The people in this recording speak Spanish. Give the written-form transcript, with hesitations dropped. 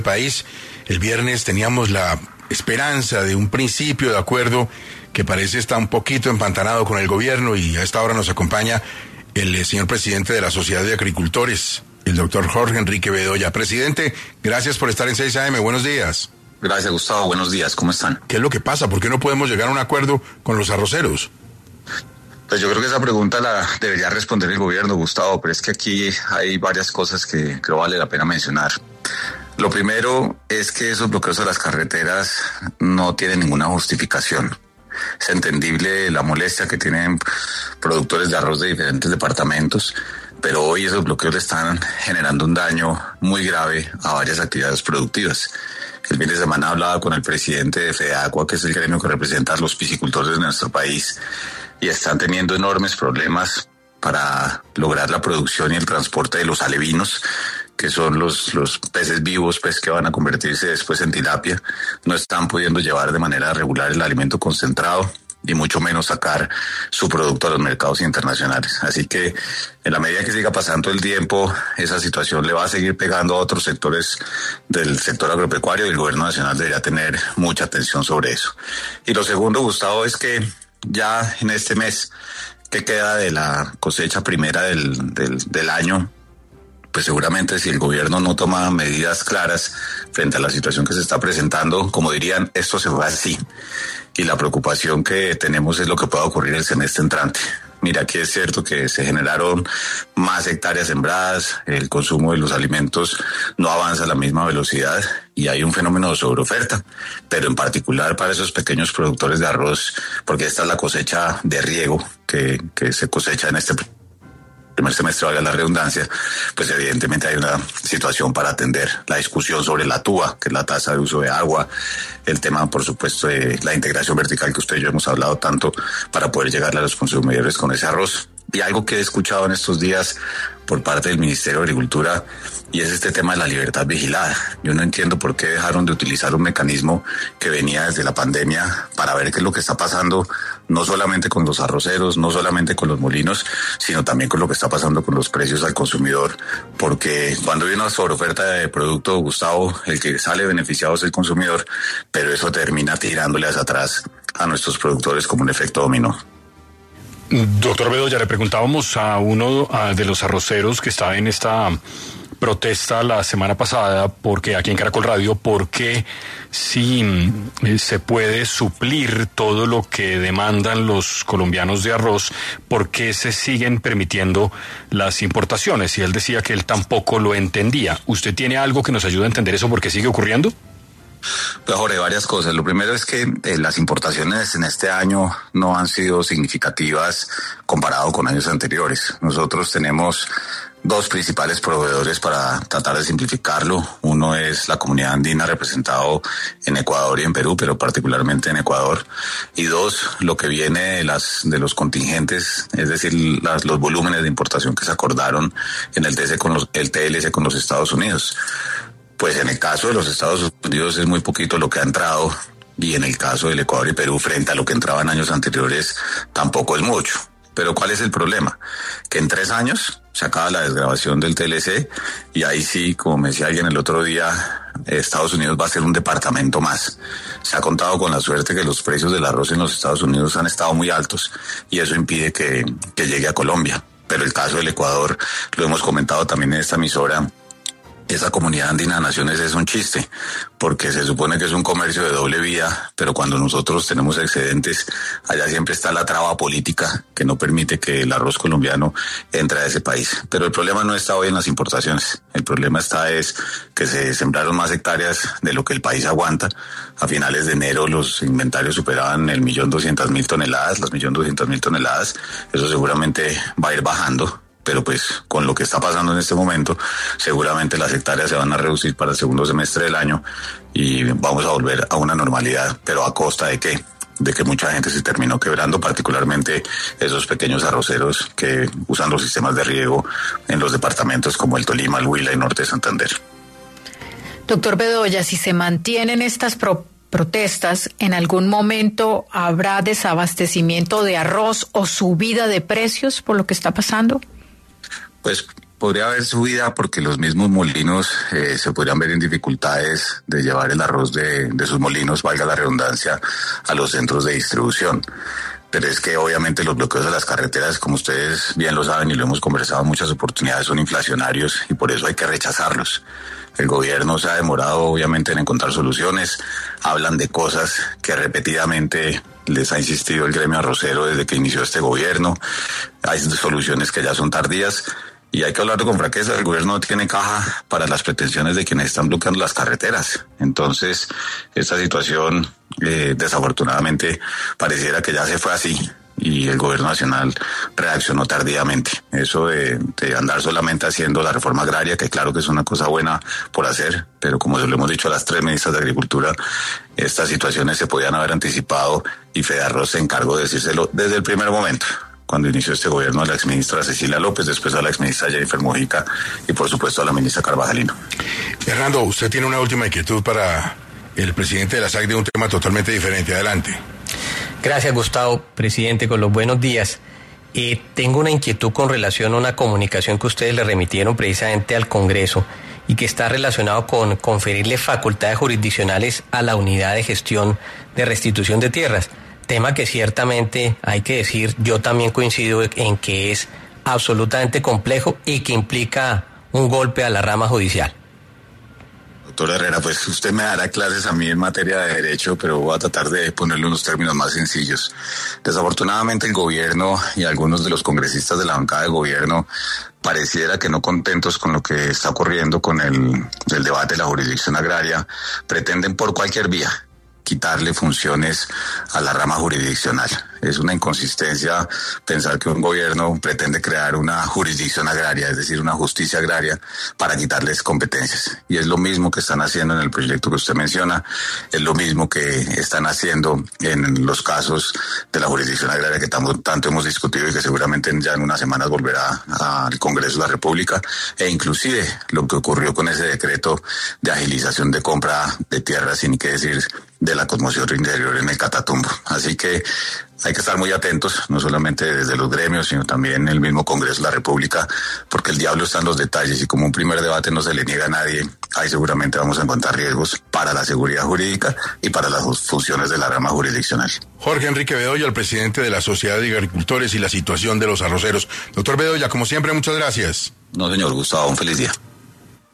país. El viernes teníamos la esperanza de un principio de acuerdo que parece estar un poquito empantanado con el gobierno, y a esta hora nos acompaña el señor presidente de la Sociedad de Agricultores, el doctor Jorge Enrique Bedoya. Presidente, gracias por estar en 6 AM. Buenos días. Gracias, Gustavo. Buenos días. ¿Cómo están? ¿Qué es lo que pasa? ¿Por qué no podemos llegar a un acuerdo con los arroceros? Pues yo creo que esa pregunta la debería responder el gobierno, Gustavo, pero es que aquí hay varias cosas que creo vale la pena mencionar. Lo primero es que esos bloqueos a las carreteras no tienen ninguna justificación. Es entendible la molestia que tienen productores de arroz de diferentes departamentos, pero hoy esos bloqueos están generando un daño muy grave a varias actividades productivas. El fin de semana hablaba con el presidente de FEDEAGUA, que es el gremio que representa a los piscicultores de nuestro país, y están teniendo enormes problemas para lograr la producción y el transporte de los alevinos, que son los peces vivos, pues, que van a convertirse después en tilapia. No están pudiendo llevar de manera regular el alimento concentrado y mucho menos sacar su producto a los mercados internacionales. Así que en la medida que siga pasando el tiempo, esa situación le va a seguir pegando a otros sectores del sector agropecuario, y el gobierno nacional debería tener mucha atención sobre eso. Y lo segundo, Gustavo, es que ya en este mes que queda de la cosecha primera del año, pues seguramente si el gobierno no toma medidas claras frente a la situación que se está presentando, como dirían, esto se va así. Y la preocupación que tenemos es lo que pueda ocurrir el semestre entrante. Mira, aquí es cierto que se generaron más hectáreas sembradas, el consumo de los alimentos no avanza a la misma velocidad y hay un fenómeno de sobreoferta, pero en particular para esos pequeños productores de arroz, porque esta es la cosecha de riego que se cosecha en este primer semestre, valga la redundancia, pues evidentemente hay una situación para atender. La discusión sobre la TUA, que es la tasa de uso de agua, el tema, por supuesto, de la integración vertical que usted y yo hemos hablado tanto para poder llegar a los consumidores con ese arroz. Y algo que he escuchado en estos días por parte del Ministerio de Agricultura, y es este tema de la libertad vigilada. Yo no entiendo por qué dejaron de utilizar un mecanismo que venía desde la pandemia para ver qué es lo que está pasando, no solamente con los arroceros, no solamente con los molinos, sino también con lo que está pasando con los precios al consumidor. Porque cuando hay una sobreoferta de producto, Gustavo, el que sale beneficiado es el consumidor, pero eso termina tirándole hacia atrás a nuestros productores como un efecto dominó. Doctor Bedoya, le preguntábamos a uno de los arroceros que estaba en esta protesta la semana pasada, porque aquí en Caracol Radio, porque si se puede suplir todo lo que demandan los colombianos de arroz, ¿por qué se siguen permitiendo las importaciones? Y él decía que él tampoco lo entendía. ¿Usted tiene algo que nos ayude a entender eso? ¿Por qué sigue ocurriendo? Pues, Jorge, varias cosas. Lo primero es que las importaciones en este año no han sido significativas comparado con años anteriores. Nosotros tenemos dos principales proveedores para tratar de simplificarlo. Uno es la comunidad andina, representado en Ecuador y en Perú, pero particularmente en Ecuador. Y dos, lo que viene de los contingentes, es decir, los volúmenes de importación que se acordaron en el TLC con los Estados Unidos. Pues en el caso de los Estados Unidos es muy poquito lo que ha entrado, y en el caso del Ecuador y Perú, frente a lo que entraba en años anteriores, tampoco es mucho. Pero ¿cuál es el problema? Que en 3 años se acaba la desgravación del TLC, y ahí sí, como me decía alguien el otro día, Estados Unidos va a ser un departamento más. Se ha contado con la suerte que los precios del arroz en los Estados Unidos han estado muy altos, y eso impide que llegue a Colombia. Pero el caso del Ecuador, lo hemos comentado también en esta emisora, esa comunidad andina de naciones es un chiste, porque se supone que es un comercio de doble vía, pero cuando nosotros tenemos excedentes, allá siempre está la traba política que no permite que el arroz colombiano entre a ese país. Pero el problema no está hoy en las importaciones, el problema es que se sembraron más hectáreas de lo que el país aguanta. A finales de enero los inventarios superaban el 1.200.000 toneladas, las 1.200.000 toneladas, eso seguramente va a ir bajando. Pero pues con lo que está pasando en este momento, seguramente las hectáreas se van a reducir para el segundo semestre del año y vamos a volver a una normalidad. ¿Pero a costa de qué? De que mucha gente se terminó quebrando, particularmente esos pequeños arroceros que usan los sistemas de riego en los departamentos como el Tolima, el Huila y Norte de Santander. Doctor Bedoya, si se mantienen estas protestas, ¿en algún momento habrá desabastecimiento de arroz o subida de precios por lo que está pasando? Pues podría haber subida porque los mismos molinos se podrían ver en dificultades de llevar el arroz de sus molinos, valga la redundancia, a los centros de distribución. Pero es que obviamente los bloqueos de las carreteras, como ustedes bien lo saben y lo hemos conversado en muchas oportunidades, son inflacionarios y por eso hay que rechazarlos. El gobierno se ha demorado obviamente en encontrar soluciones, hablan de cosas que repetidamente les ha insistido el gremio arrocero desde que inició este gobierno, hay soluciones que ya son tardías y hay que hablarlo con franqueza. El gobierno no tiene caja para las pretensiones de quienes están bloqueando las carreteras. Entonces, esta situación desafortunadamente pareciera que ya se fue así y el gobierno nacional reaccionó tardíamente. Eso de andar solamente haciendo la reforma agraria, que claro que es una cosa buena por hacer, pero como se lo hemos dicho a las 3 ministras de Agricultura, estas situaciones se podían haber anticipado y Fedarroz se encargó de decírselo desde el primer momento, cuando inició este gobierno, a la exministra Cecilia López, después a la exministra Jennifer Mojica y por supuesto a la ministra Carvajalino. Hernando, usted tiene una última inquietud para el presidente de la SAC de un tema totalmente diferente. Adelante. Gracias, Gustavo. Presidente, con los buenos días. Tengo una inquietud con relación a una comunicación que ustedes le remitieron precisamente al Congreso y que está relacionado con conferirle facultades jurisdiccionales a la Unidad de Gestión de Restitución de Tierras. Tema que ciertamente, hay que decir, yo también coincido en que es absolutamente complejo y que implica un golpe a la rama judicial. Doctor Herrera, pues usted me dará clases a mí en materia de derecho, pero voy a tratar de ponerlo en los términos más sencillos. Desafortunadamente el gobierno y algunos de los congresistas de la bancada de gobierno pareciera que no contentos con lo que está ocurriendo con el debate de la jurisdicción agraria, pretenden por cualquier vía quitarle funciones a la rama jurisdiccional. Es una inconsistencia pensar que un gobierno pretende crear una jurisdicción agraria, es decir, una justicia agraria, para quitarles competencias. Y es lo mismo que están haciendo en el proyecto que usted menciona, es lo mismo que están haciendo en los casos de la jurisdicción agraria que tanto hemos discutido y que seguramente ya en unas semanas volverá al Congreso de la República, e inclusive lo que ocurrió con ese decreto de agilización de compra de tierras, sin que decir de la conmoción interior en el Catatumbo. Así que hay que estar muy atentos, no solamente desde los gremios, sino también el mismo Congreso de la República, porque el diablo está en los detalles y como un primer debate no se le niega a nadie, ahí seguramente vamos a encontrar riesgos para la seguridad jurídica y para las funciones de la rama jurisdiccional. Jorge Enrique Bedoya, el presidente de la Sociedad de Agricultores y la situación de los arroceros. Doctor Bedoya, como siempre, muchas gracias. No, señor Gustavo, un feliz día.